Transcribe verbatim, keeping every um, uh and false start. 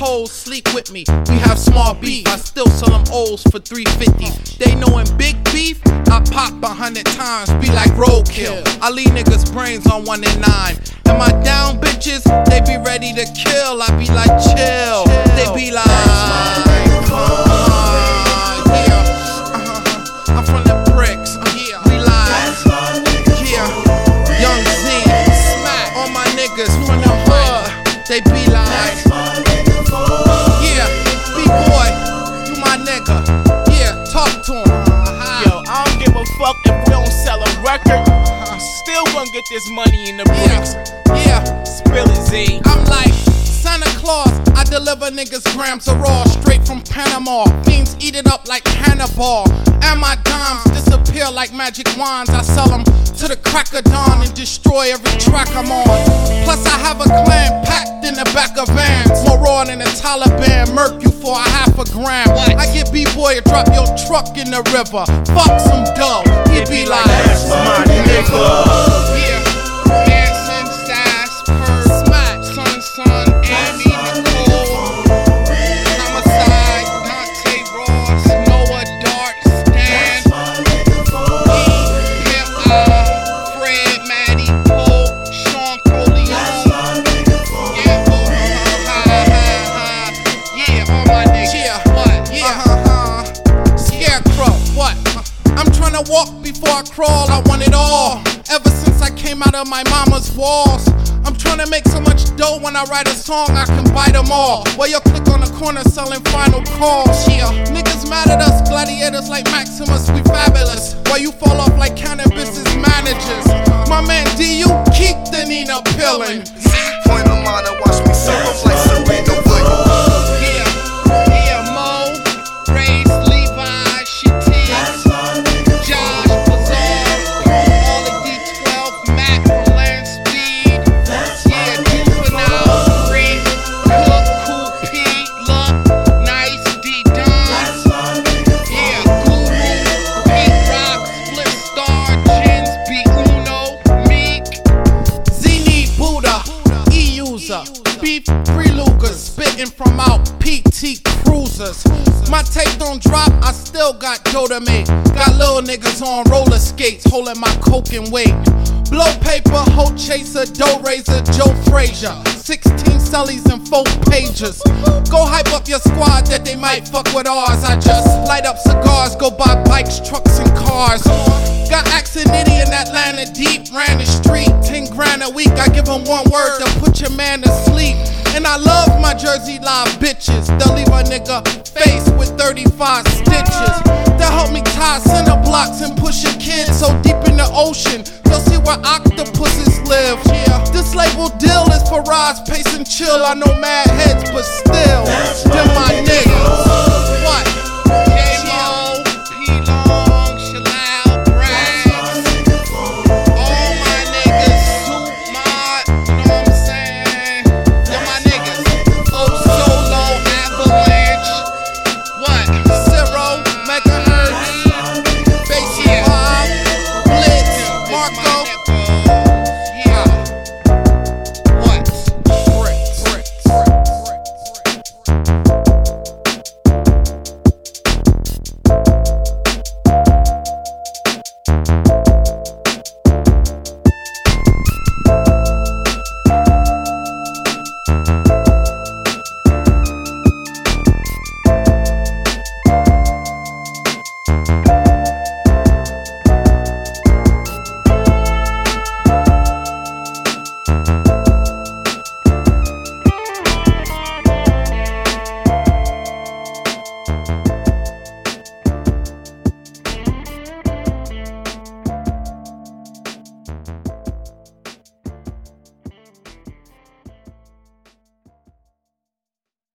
hoes sleep with me. We have small beef, I still sell them O's for three fifty. They knowin' big beef, I pop a hundred times, be like roadkill. I leave niggas brains on one and nine. Am I down, bitches? They be ready to kill. I be like chill. They be like, uh, yeah. Uh-huh. I'm from the bricks. Uh, yeah. We live. Yeah. Young Z, smack. All my niggas from the hood. They be like, yeah. B-boy, you my nigga. Yeah, talk to him. Uh-huh. Yo, I don't give a fuck if we don't sell a record. Uh-huh. Still gonna get this money in the bricks. Yeah. Yeah. Spill it, Z. I'm like Santa Claus, I deliver niggas grams of raw straight from Panama. Fiends eat it up like Hannibal. And my dimes disappear like magic wands. I sell them to the crack of dawn and destroy every track I'm on. Plus I have a clan packed in the back of vans. More raw than the Taliban, murk you for a half a gram. I get B-boy to drop your truck in the river. Fuck some dough, he be like, that's my nigga. Yeah. Walk before I crawl, I want it all. Ever since I came out of my mama's walls, I'm tryna make so much dough when I write a song, I can buy them all. While you click on the corner selling final calls. Yeah, niggas mad at us, gladiators like Maximus, we fabulous. While you fall off like cannabis's managers. My man D, you keep the Nina pillin'. Z, point of mine and watch me serve like Serena Williams. Yeah, yeah, Mo, Race, Levi, Shitty. Beef freelugers spitting from out P T cruisers. My tape don't drop, I still got dough to make. Got little niggas on roller skates holding my coke and weight. Blow paper, hoe chaser, dough raiser, Joe Frazier. Sixteen cellies and four pages. Go hype up your squad that they might fuck with ours. I just light up cigars, go buy bikes, trucks, and cars. Got Axonity in Atlanta deep, ran the street. Ten grand a week, I give them one word to put your man to sleep. And I love my Jersey Live bitches. They'll leave a nigga face with thirty-five stitches. They'll help me tie cinder blocks and push a kid so deep in the ocean. They'll see where octopuses live. Yeah, this label deal is for rise, pace, and chill. I know mad heads, but